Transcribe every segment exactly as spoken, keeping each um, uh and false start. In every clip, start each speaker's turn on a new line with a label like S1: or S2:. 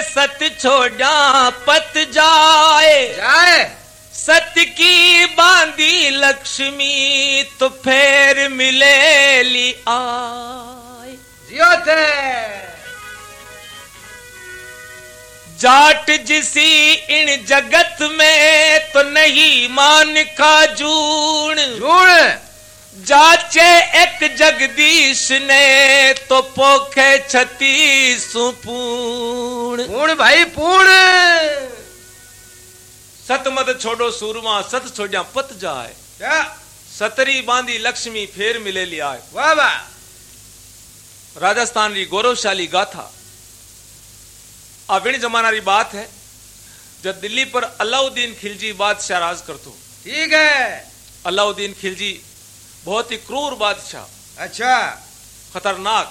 S1: सत छोड़ा पत जाए
S2: जाए
S1: सत्य की बांधी लक्ष्मी तो फेर मिले ली आए।
S2: जियो थे
S1: जाट जिसी इन जगत में तो नहीं मान का जूण
S2: जूण
S1: जाचे एक जगदीश ने तो पोखे छत्तीस पूर्ण
S2: पूर्ण भाई पूर्ण
S1: सत मत छोड़ो सूरमा सत छोड़ा पत जाए
S2: क्या
S1: सतरी बांधी लक्ष्मी फेर मिले लिया आए।
S2: वाह वाह
S1: राजस्थान री गौरवशाली गाथा अविण जमाना री बात है जब दिल्ली पर अलाउद्दीन खिलजी बादशाह राज करतो।
S2: ठीक है
S1: अलाउद्दीन खिलजी बहुत ही क्रूर बादशाह
S2: अच्छा
S1: खतरनाक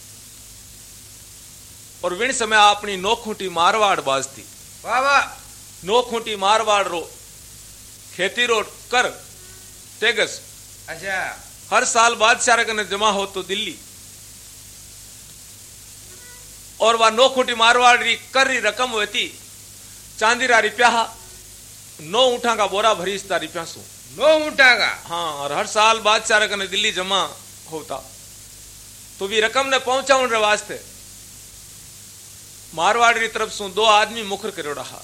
S1: और विण समय अपनी नौखूटी मारवाड़ बाजती
S2: वाह वाह
S1: नौखूटी मारवाड़ रो खेती रो कर तेगस
S2: अच्छा
S1: हर साल बादशाह कने जमा हो तो दिल्ली और वह नौखूटी मारवाड़ री कर री रकम होती चांदी रा रिप्या नौ ऊँटा का बोरा भरी ता रिप्या सु
S2: नो ऊँटा का
S1: हाँ और हर साल बादशाह कने दिल्ली जमा होता तो भी रकम ने पहुंचाने रे वास्ते मारवाड़ री तरफ सु दो आदमी मुखर करो रहा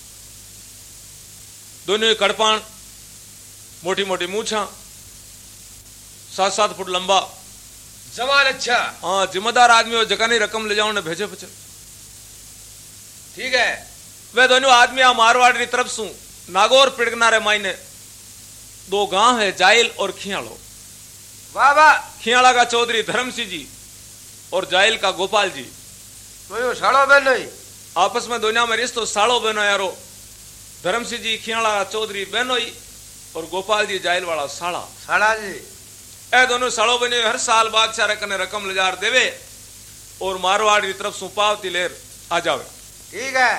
S1: दोनों कड़पाण मोटी मोटी मूछा सात सात फुट लंबा
S2: जवान अच्छा
S1: हाँ जिम्मेदार आदमी हो जगह नहीं रकम ले जाओ ने भेजे पचे
S2: ठीक है
S1: वे दोनों आदमी आ मारवाड़ की तरफ सु नागौर पिड़कना रे मायने दो गांव है जाइल और खियाड़ो
S2: वाह वाह
S1: खियाड़ा का चौधरी धर्मसिंह जी और जाइल का गोपाल जी
S2: तो यो साड़ो बहनो ही
S1: आपस में दोनों में रिश्तो साड़ो बहनो यारो धर्मसिंह जी खियाड़ा का चौधरी बहनो ही और गोपाल जी जाइल वाला साड़ा
S2: साड़ा जी
S1: ए दोनों साड़ो बने हर साल बादशाह कने रकम ले जार देवे और मारवाड़ की तरफ सु पावती लेर आ जावे।
S2: ठीक है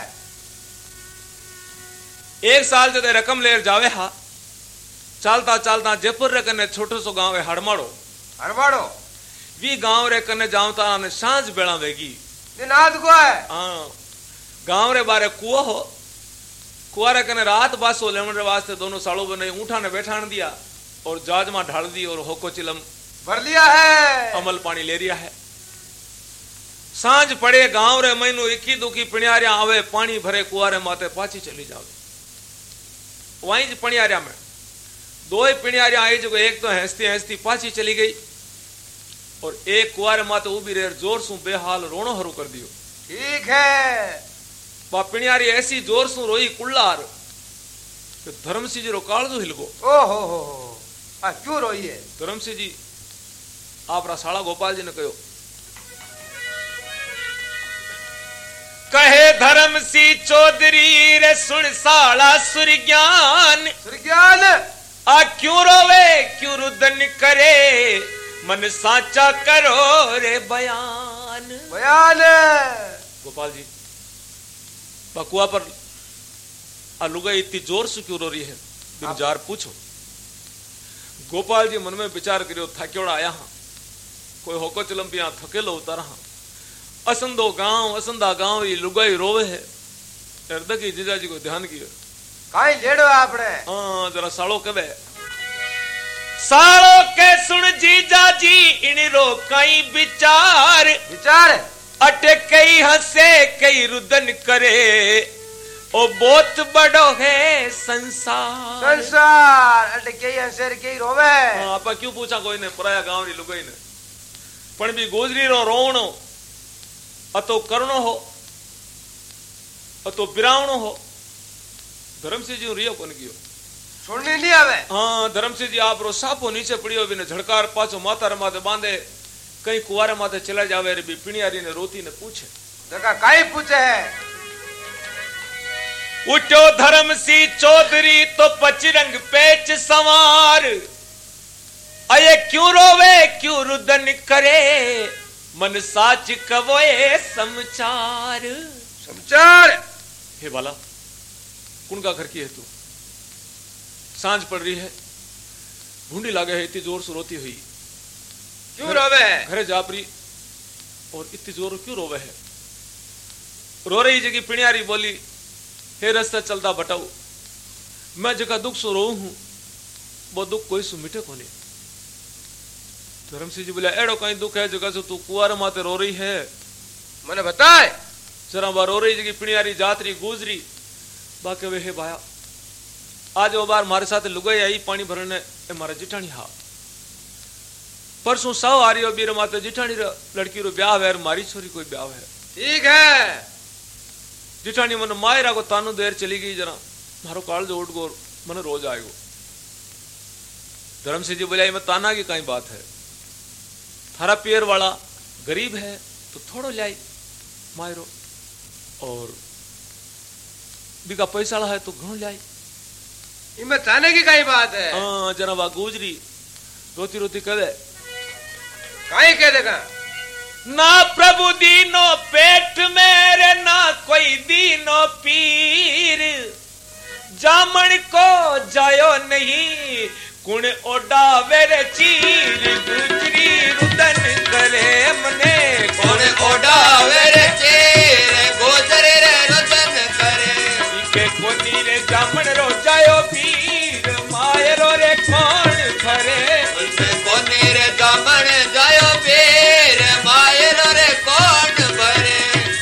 S1: एक साल जब रकम लेर जावे हा चालता चालता जयपुर रे कने छोटो सो गांव है हड़माड़ो
S2: हड़माड़ो
S1: वी गांव रे कने जावता ने सांझ बेला वेगी
S2: दिनाद को है
S1: हाँ गांव रे बारे कुआ हो कुआ रे कने रात बासो लेवन रे वास्ते दोनों सालों बने ऊँटा ने बैठान दिया और जाज में ढाल दी और होको चिलम
S2: भर लिया है
S1: अमल पानी ले रिया है। सांझ पड़े गांव रे महीनों इक्की दुखी पिण्यारिया आवे पानी भरे कुआरे माते पाची चली जावे वहीं ज पिण्यारिया में दो ही पिण्यारिया आई जो एक तो हंसती हंसती पाची चली गई और एक कुआरे माते उबी रेर जोर सु बेहाल रोनो हरू कर दियो।
S2: ठीक है
S1: वह पिण्यारी ऐसी जोर सु रोई कुल्लार कि धर्मसिंह जी रो कालजो हिलगो।
S2: ओ हो हो हो आ क्यों रोई है
S1: धर्मसिंह जी आपरा साला गोपाल जी ने कहो कहे धर्मसिंह चौधरी रे सुन साला सुरज्ञान
S2: सुरज्ञान
S1: आ क्यों रोवे क्यों रुदन करे मन साचा करो रे बयान
S2: बयान
S1: गोपाल जी बकुआ पर अलुगा इतनी जोर से क्यों रो रही है बिरजार पूछो। गोपाल जी मन में विचार करियो थकेड़ा आया हाँ कोई होको चलम पिया थकेलो उतारा हाँ असंदो गांव असंदा गांव ये लुगाई रोवे है हृदय की जीजा जी को ध्यान कियो
S2: काई लेड़ो आपने
S1: हाँ जरा सालो कबे सालो के सुन जीजा जी इन रो कई विचार
S2: विचार
S1: अटे कई हंसे कई रुदन करे ओ बहुत बड़ो है संसार
S2: संसार अटे कई हंसे कई रोवे
S1: हाँ आपा क्यों पूछा कोई ने पराया गांव री लुगाई ने पण भी गोजरी रो रोवणो अतो करणो हो अतो बिरावणो हो धर्मसिंह जी रियो कोन कियो
S2: सुननी नहीं आवे
S1: हाँ धर्मसिंह जी आप रो सापो नीचे पड़ियो बिने झड़कार पाछो माता रे माथे बांधे कई कुआरे माथे चला जावे रे भी पिणियारी ने रोती ने पूछे
S2: देखा काई पूछे है
S1: उठो धर्मसिंह चौधरी तो पचरंग पेच सवार अये क्यों रोवे क्यों रुदन करे मन साच कवोए समाचार
S2: समाचार
S1: हे बाला कौन का घर की है तू सांझ पड़ रही है ढूंढी लागे है इतनी जोर से रोती हुई
S2: क्यों रोवे
S1: घरे जापरी और इतनी जोर क्यों रोवे है रो रही जगी पिणियारी बोली, हे रास्ता चलता बटाऊ, मैं जगह दुख सो रो हूं, वो दुख कोई सु मिटे कोनी। धर्मसिंह जी बोला, एड़ो कहीं दुख है जगह से तू कुआर माते रो रही है,
S2: मैंने बताए।
S1: जरा बार रो रही जगी पिणियारी जातरी गुजरी, बाके वे हे भाया, आज वो बार मारे साथ लुगाई आई पानी भरने, ए मारा जिठानी हा परसों साव आ रही हो बीर माते जिठानी लड़की रो ब्याह है, मारी छोरी कोई ब्याह है।
S2: ठीक है।
S1: जिठानी मन मायरा को तानु देर चली गई, जरा मारो काल जो उठ गोर मन रोज आएगो। धर्मसिंह जी बोले, मैं ताना की कई बात है, थारा पियर वाला गरीब है तो थोड़ो लाई मायरो, और बिका पैसा है तो घणो लाई।
S2: इनमें ताने की कई बात है।
S1: हाँ जना वा गुजरी रोती रोती कहे,
S2: काई कह देगा,
S1: ना प्रभु दीनो पेट मेरे, ना कोई दीनो पीर, जामन को जायो नहीं कुण ओडा वेरे चीर, गुजरी रुदन करे मने
S3: कुण ओडा वेरे चीर, गुजरी रे रुदन करे।
S1: इके कोनी रे जामन रो जायो पीर, मायरो रे कौन भरे।
S3: इके कोनी रे जामन जायो पीर, मायरो रे कौन भरे।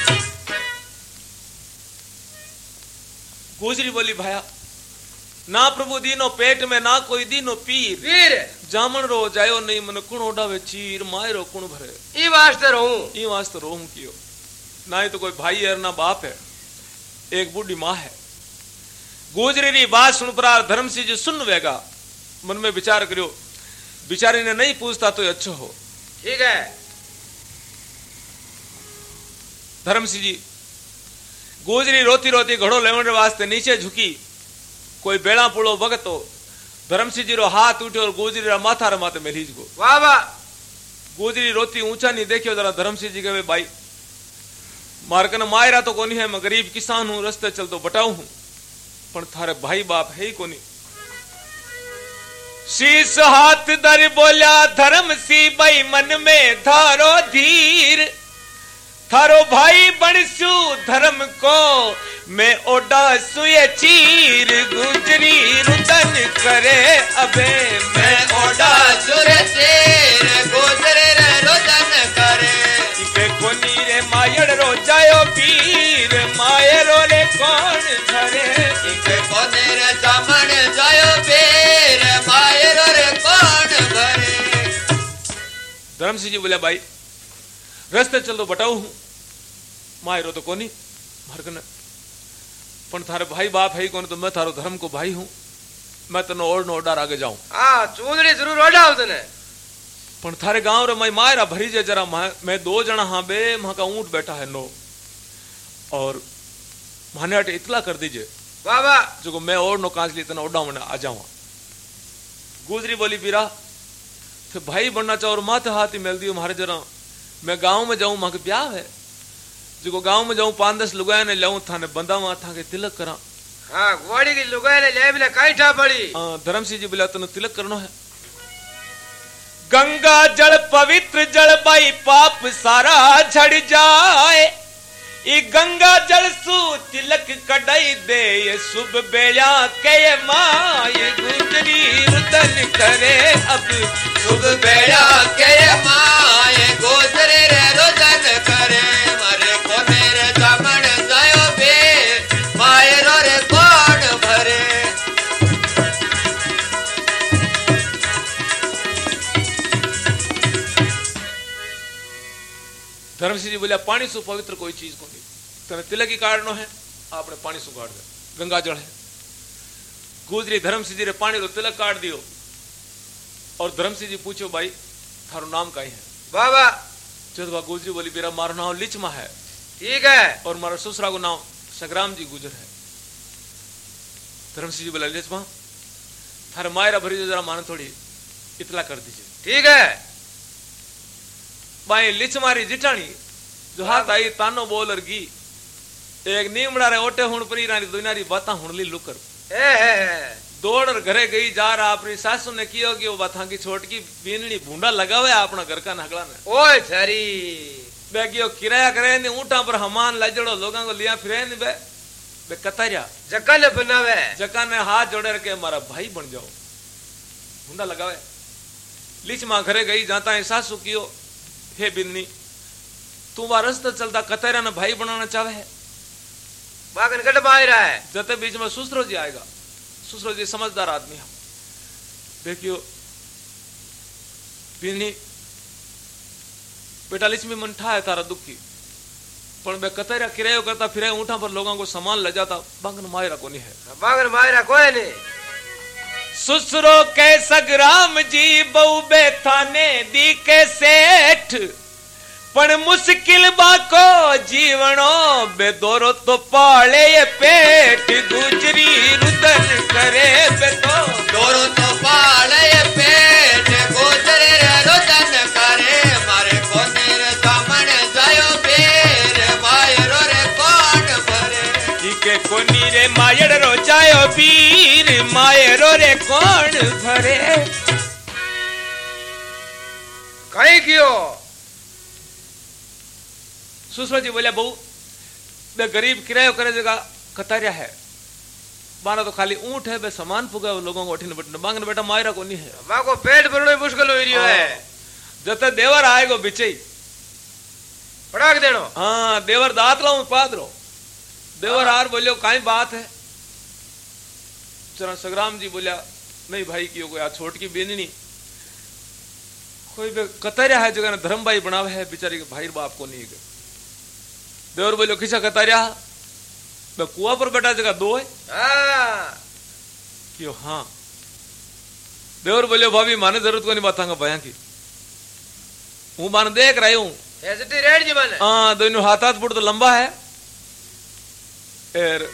S1: गुजरी बोली, भाया ना प्रभु दीनो पेट में, ना कोई दीनो पीर,
S2: वीर
S1: जामन रो जायो नहीं मन कुण ओडावे चीर, मायरो कुण भरे।
S2: ई वास्ते रहूं,
S1: ई वास्ते रोहूं कियो, ना ही तो कोई भाई है ना बाप है, एक बूढ़ी माँ है। गुजरी री बात सुन पर धर्मसिंह जी सुन वेगा, मन में विचार करियो, बिचारी ने नहीं पूछता तो अच्छा हो।
S2: ठीक है।
S1: धर्मसिंह जी गुजरी रोती रोती घड़ो लेवन वास्ते नीचे झुकी, कोई बेड़ा पुड़ो वक्त हो, धर्मसिंह जी रो हाथ उठे और गुजरी रा माथा रे माथे मेलीज गो।
S2: वाह वाह।
S1: गुजरी रोती ऊंचा नहीं देखियो, जरा धर्मसिंह जी कहे, भाई मारकन मायरा तो कोनी है, मैं गरीब किसान हूं, रस्ते चल तो बटाऊ हूं, पण थारे भाई बाप है ही कोनी। शीश हाथ दर बोला धर्मसिंह, भाई मन में धारो धीर, थारो भाई बनसू धर्म को मैं ओडा सुए चीर, गुजरी रुदन करे अबे
S3: मैं ओडा सुरे चीर, गुजरी रे रुदन करे।
S1: इके कोनी रे मायड़ रो जायो पीर, मायरो रे कौन धरे।
S3: इके कोनी रे जामन जायो पीर, मायरो रे कौन भरे।
S1: धर्मसिंह जी बोले, भाई रस्ते चल तो बटाऊ हूं, मायरो तो कोनी मरकन, पण थारे भाई बाप है ही कोनी, तो मैं थारो धर्म को भाई हूं, मैं तनो ओढ़ नो ओडार आगे जाऊं।
S2: हाँ चूंदड़ी जरूर ओढ़ाओ तने,
S1: पण थारे गांव रे मैं मायरा भरी जे जरा, मैं दो जना हाँ बे वहां का ऊंट बैठा है नो, और माने अटे इतला कर दीजिए
S2: वाह वाह,
S1: जो मैं ओढ़ नो कांच ली तना ओढ़ा आ जाऊं। गुजरी बोली, बीरा तो भाई बनना चाहो और माथे हाथ ही मेल दियो मारे जरा, मैं गांव में जाऊं, वहां के ब्याह है, जो गांव में जाऊं पांच दस लुगाया ने लाऊं, थाने बंदा वहां था के तिलक करा।
S2: हाँ घोड़ी की लुगाई ने ले बिना काई ठा पड़ी।
S1: धर्मसिंह जी बोला, तने तिलक करनो है। गंगा जल पवित्र जल, भाई पाप सारा झड़ जाए, ई गंगा जल सु तिलक कढ़ाई दे, ये शुभ बेला के माए, गुजरी रुदन करे अब
S3: शुभ बेला के माए, गुजरी रे रुदन करे। मरे को मेरे जामन जायो बे, मायरो रे कौन भरे।
S1: धर्मसिंह जी बोलिया, पानी सु पवित्र कोई चीज को नहीं, तने तिलक ही काढ़नो है, आपने पानी सु काढ़ दे, गंगा जल है। गुजरी धर्मसिंह जी रे पानी रो तिलक काढ़ दियो, और धर्मसिंह जी पूछो, भाई थारो नाम काई है।
S2: बाबा
S1: जब गुजरी बोली, मेरा मारो नाम लिचमा है।
S2: ठीक है।
S1: और मारा ससुरा को नाम सग्राम जी गुजर है। धर्मसिंह जी बोला, लिचमा थारे मायरा भरी जो जरा माने थोड़ी इतला कर दीजिए।
S2: ठीक है।
S1: भाई लिचमारी जिठानी जो हाथ आई तानो बोल गी, एक नीमड़ा रे ओटे हुण परी रानी दुनियारी बाता हुण ली लुकर
S2: ए है
S1: दौड़ घरे गई जा रहा, अपनी सासू ने कियो कि वो बाथा की छोटकी बीननी भूंडा लगावे अपना घर का नगला ने।
S2: ओए छरी
S1: बेगियो किराया करे ने ऊंटा पर हमान लाजड़ो लोगों को लिया फिरे ने बे बे कतारिया
S2: जकल बनावे
S1: जका ने हाथ जोड़े के मारा भाई बन जाओ हुंडा लगावे लीच मां घरे गई जाता है सासू कियो हे बिन्नी तू वा रास्ता चलता कतारिया ने भाई बनाना चाहे है
S2: बागन गट मार रहा है
S1: जते बीच में सुसरो जी आएगा सुसरो जी समझदार आदमी है देखियो बिन्नी बेटा लिचमी मन ठा है तारा दुखी पण बे कतरा किरायो करता फिरे ऊंठा पर लोगों को सामान ले जाता बांगन मायरा कोनी है
S2: बागन मायरा कोई नहीं
S1: सुसरो के सगराम जी बहु बेथाने दी के सेठ पण मुश्किल बाको जीवनो बेदोरो तो पाले ये पेट गुजरी रुदन करे बेदो
S3: दोरो तो पाले ये पेट गुजरे रे रुदन करे मारे कोने रे दामन जायो बेर मायरो रे कौन भरे
S1: इके कोनी रे मायर रो जायो बीर मायरो रे कौन भरे
S2: कहीं कियो
S1: सुसरो जी बोलिया बहु बे गरीब किरायो करे जगह कतारिया है बाना तो खाली ऊंट है बे सामान पुगा लोगों को उठने बैठने मांगने बेटा मायरा को नहीं है
S2: मां को पेट भरना मुश्किल हो रही है
S1: जते देवर आएगो बिचई
S2: पड़ाक देनो
S1: हाँ देवर दात लाऊं पादरो देवर आर बोलियो काई बात है चरण सग्राम जी बोलिया नहीं भाई की कोई आ छोट की बेननी कोई बे कतारिया है जगह धर्म भाई बनावे है बेचारी के भाई बाप को नहीं गए देवर बोलियो किसा कतारिया बे कुआ पर बैठा जगह दो है
S2: हां
S1: क्यों हाँ देवर बोलियो भाभी माने जरूरत को नहीं बताऊंगा भैया की हूं मान देख रही हूं
S2: एसटी रेड जी माने
S1: हाँ दोनों हाथ हाथ फुट तो लंबा है एर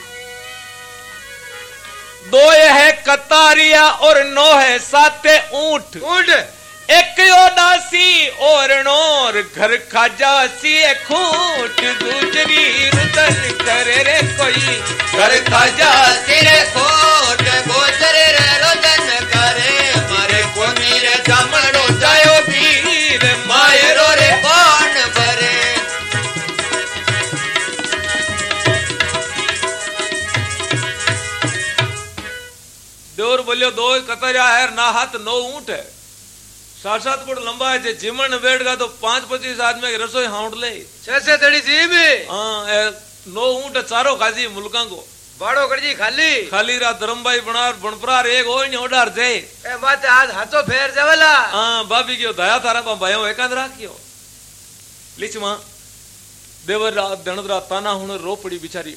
S1: दो है कतारिया और नौ है साते ऊंट
S2: ऊंट
S1: एक यो दासी और नोर घर खाजासी खूंट दूसरी रुदन करे रे कोई
S3: घर खाजा सिरे खोट गुजरे रे रुदन करे मारे कोनी रे दामन जायो
S1: वीर
S3: मायरो रे कौन भरे
S1: देवर बोलियो दो कतारिया है ना हाथ नौ ऊंट है सात सात फुट लंबा है जिमन बैठगा तो पांच पच्चीस आदमी की रसोई हाउंड ले
S2: छह से तड़ी जी में
S1: हाँ नौ ऊंट चारों खाजी मुल्का को
S2: बाड़ो करजी खाली
S1: खाली रा धर्मभाई बनार बनपरार एक हो नहीं ओडार जे
S2: ए माते आज हाथों फेर जावला
S1: हाँ भाभी क्यों दया थारा पा भयो एकांत राखियो लिचमा देवर रात दणदरा ताना हुन रो पड़ी बिचारी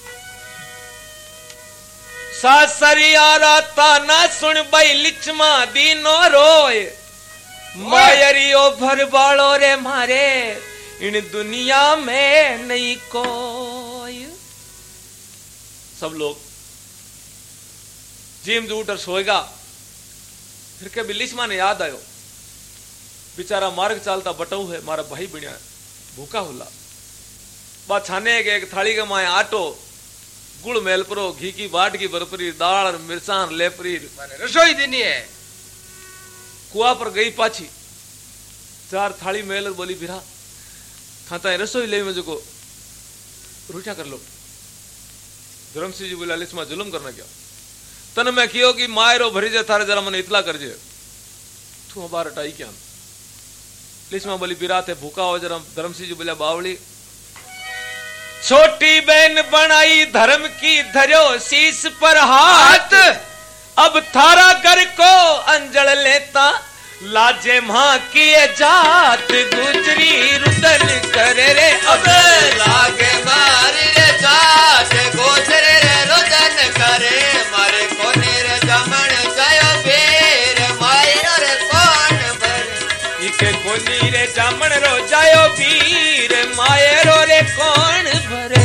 S1: सासरिया रा ताना सुन भाई लिचमा दीनो रोए मायरियो भर बालो रे मारे इन दुनिया में नहीं कोई सब लोग जिम जूटर सोएगा फिर के बिलिस्मा ने याद आयो बेचारा मार्ग चालता बटऊ है मारा भाई बनिया भूखा हुला बा छाने के एक थाली के माए आटो गुड़ मेलपरो घी की बाट की बरपरी दाल मिर्चान लेपरी
S2: माने रसोई देनी है
S1: कुआ पर गई पाछी चार थाली मेल बोली बिरा खाता है रसोई ले मुझे को रूठा कर लो धर्मसिंह जी बोला लिस्मा जुलम करना क्या तन मैं कियो कि मायरो भरी जे थारे जरा मन इतला कर जे तू हमारा टाई क्या लिस्मा बोली बिरा थे भूखा हो जरा धर्मसिंह जी बोला बावली छोटी बहन बनाई धर्म की धरो शीश पर हाथ अब थारा घर को अंजल लेता लाजे मां की जात गुजरी रुदन करे रे
S3: अब लागे मारी रे जात गुजरे रे रुदन करे मारे कोने रे दामन जायो बेर मायरो रे कौन भरे
S1: इके कोनी रे जामन रो जायो वीर मायरो रे कौन भरे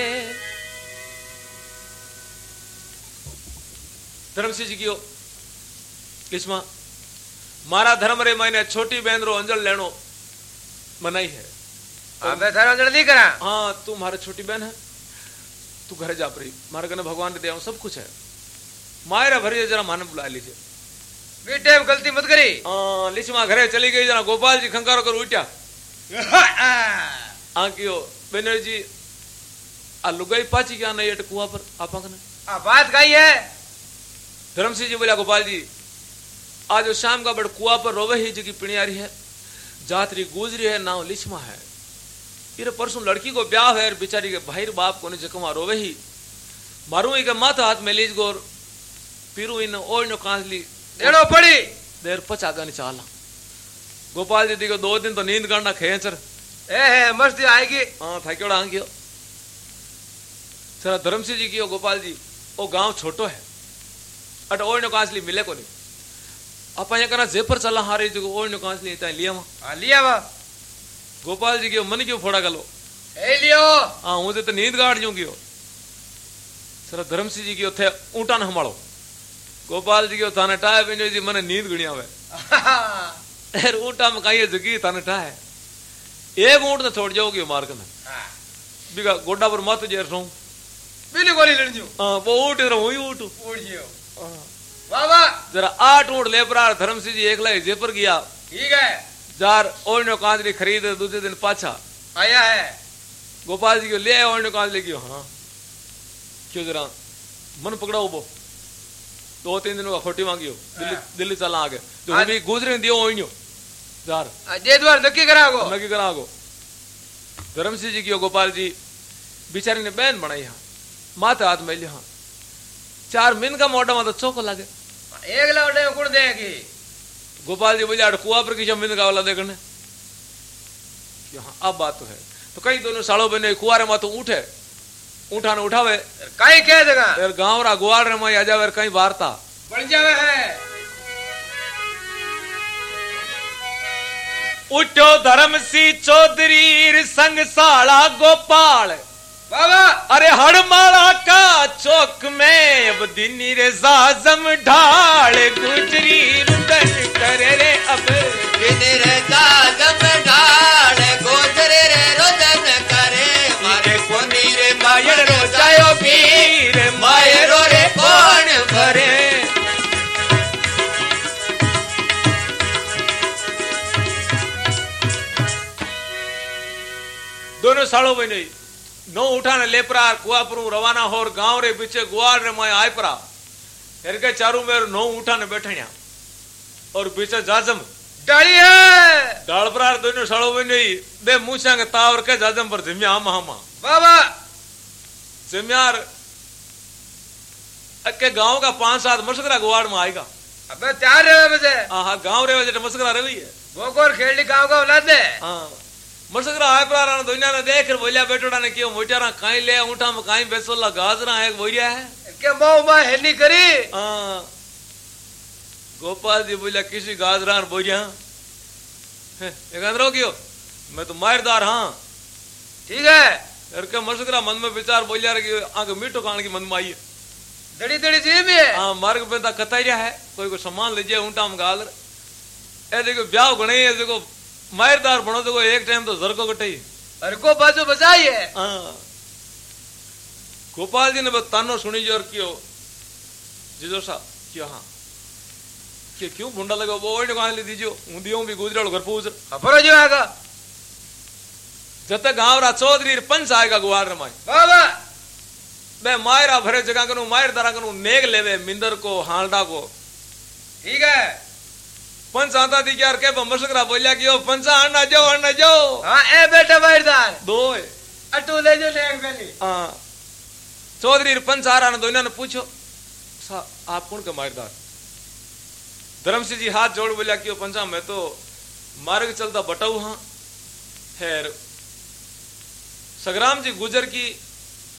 S1: धर्मसिंह जी कियो किस्मा मारा धर्म रे मैंने छोटी बहन रो अंजल लेनो मनाई है
S2: अब थारा अंजल नहीं करा
S1: हाँ तू मारे छोटी बहन है तू घर जा परी मारे कने भगवान ने दिया सब कुछ है मायरा भरी जरा माने बुला लीजिए
S2: बेटे गलती मत करी
S1: हाँ लिचमा घरे चली गई जरा गोपाल जी खंगारो कर उठ्या आंकियो बेनर्जी आ लुगाई पाची क्या नहीं अट कुआ पर आपा कने
S2: आ बात कही है।
S1: धर्म सिंह जी बोला गोपाल जी आज शाम का बड़ कुआ पर रोवे ही जी की पिणियारी है जातरी गुजरी है नाव लिछमा है इरे परसों लड़की को ब्याह है बेचारी के भाई बाप को जकमा रोवे ही मारू ही के माथा हाथ में लीज गोर पीरू इन ओय नो कांसली
S2: देड़ो पड़ी
S1: देर पचा गानी चाला गोपाल जी देखो दो दिन तो नींद करना खेचर
S2: ए है मस्ती आएगी।
S1: हाँ था क्यों आंगियो सर धर्म सिंह जी की गोपाल जी वो गांव छोटो है अट ओय नो कांसली मिले को नहीं आप यहाँ करना जेपर चला हारे जो ओय नो कांसली इतना लिया वहाँ
S2: हाँ लिया वा
S1: गोपाल जी की मन क्यों फोड़ा गलो
S2: ए लियो
S1: हाँ मुझे तो नींद गाड़ जूं की सर धर्म सिंह जी की थे ऊँटा न हमारो गोपाल जी की थाने टाए बिनो जी मने नींद गणिया हुए एर ऊँटा में कहीं जगी थाने टाए एक ऊँट ने छोड़ जाओगे मार्ग में बिगा गोडा पर मत जेर रहूं
S2: बिल्ली गोली लड़ जू
S1: हाँ वो ऊँट रहूं ही ऊँट
S2: उड़ जियो वाह वाह
S1: जरा आठ ऊँट ले पर धर्म सिंह जी एकला जेपर गया
S2: ठीक है
S1: जार ओनो कांजरी खरीद दूसरे दिन पाछा
S2: आया है
S1: गोपाल जी को ले ओनो कांजरी की हाँ क्यों जरा मन पकड़ाओ वो दो तीन दिनों का खोटी मांगियो दिल्ली दिल्ली चला आगे जो अभी गुजरे दियो ओइनो जार
S2: जे द्वार नक्की करागो
S1: नक्की करागो धर्म सिंह जी की गोपाल जी बेचारे ने बहन बनाई हाँ माता हाथ में हाँ चार मिन का मोटा माता चौको लगे
S2: एक लौटे कुड़ देगी
S1: गोपाल जी बोले कुआ पर की जमीन का वाला देखने हाँ अब बात तो है तो कई दोनों सालों बने कुआरे मातो उठे उठा ने उठावे
S2: कहीं कह देगा
S1: यार गांव रा गुआड़ रे माई आजा वर कहीं वार्ता
S2: बन जावे है
S1: उठो धर्म सी चौधरी संग साला गोपाल
S2: बाबा
S1: अरे हड़माला का चौक में अब दिनी रे जाजम ढाल गुजरी रुदन करे रे अब
S3: दिनी रे जाजम ढाल गुजरी रे रुदन करे मारे कोनी रे मायर रो जायो पीर मायरो रे कौन भरे
S1: दोनों सालों में नहीं नो उठाने लेपरा कुआपरू रवाना होर गांव रे पीछे गुआड़ रे मैं आय परा हेर के चारू मेर नो उठाने बैठनिया और पीछे जाजम
S2: डाली है
S1: डालपरार दोनों सालों में नहीं बे मूछा के तावर के जाजम पर जिम्या हम हम
S2: बाबा
S1: जिम्यार के गांव का पांच सात मसकरा गुआड़ में आएगा
S2: अबे तैयार रहे बजे
S1: हाँ गांव रे वजह मसकरा रही है
S2: गोकोर खेलनी गांव का औलाद है
S1: हाँ मसकरा आय परा दुनिया ने देख बोलिया बेटोड़ा ने क्यों मोटारा काई ले ऊँटा में काई बेसोला गाजरा है बोलिया है
S2: के मऊ मा हेनी करी
S1: हाँ गोपाल जी बोलिया किसी गाजरा बोलिया एक अंदर क्यों मैं तो मारदार हाँ
S2: ठीक है
S1: यार के मसकरा मन में विचार बोलिया रे आगे मीठो खान की मन में आई है
S2: दड़ी दड़ी जी भी है
S1: हाँ मार्ग पे कतारिया है कोई को सामान लीजिए ऊँटा में गाल ए देखो ब्याह गणे है देखो मायरदार बनो तो एक टाइम तो जरको कटे
S2: अरे को बाजू बचाई है
S1: हाँ गोपाल जी ने बस तानो सुनी जो और क्यों जिजो सा क्यों हाँ कि क्यों भुंडा लगा वो ओइने कहां ले दीजियो उंदियों भी गुजराल घर पूछ
S2: खबर जो आएगा
S1: जब तक गांव रा चौधरी पंच आएगा गुवार रे माई
S2: बाबा
S1: बे मायरा भरे जगह कनु मायर दरा कनु नेग लेवे मिंदर को हालडा को
S2: ठीक है
S1: पंच आता थी यार के बमसकरा बोलिया कि ओ पंचा आना जाओ आना जाओ
S2: हां ए बेटा मायरदार
S1: दो
S2: अटू ले जो नेग बेली
S1: हां चौधरी पंच आ रहा ने दोनों ने पूछो सा आप कौन का मायरदार धर्म सिंह जी हाथ जोड़ बोलिया कि ओ पंचा मैं तो मार्ग चलता बटाऊ हां खैर सगराम जी गुजर की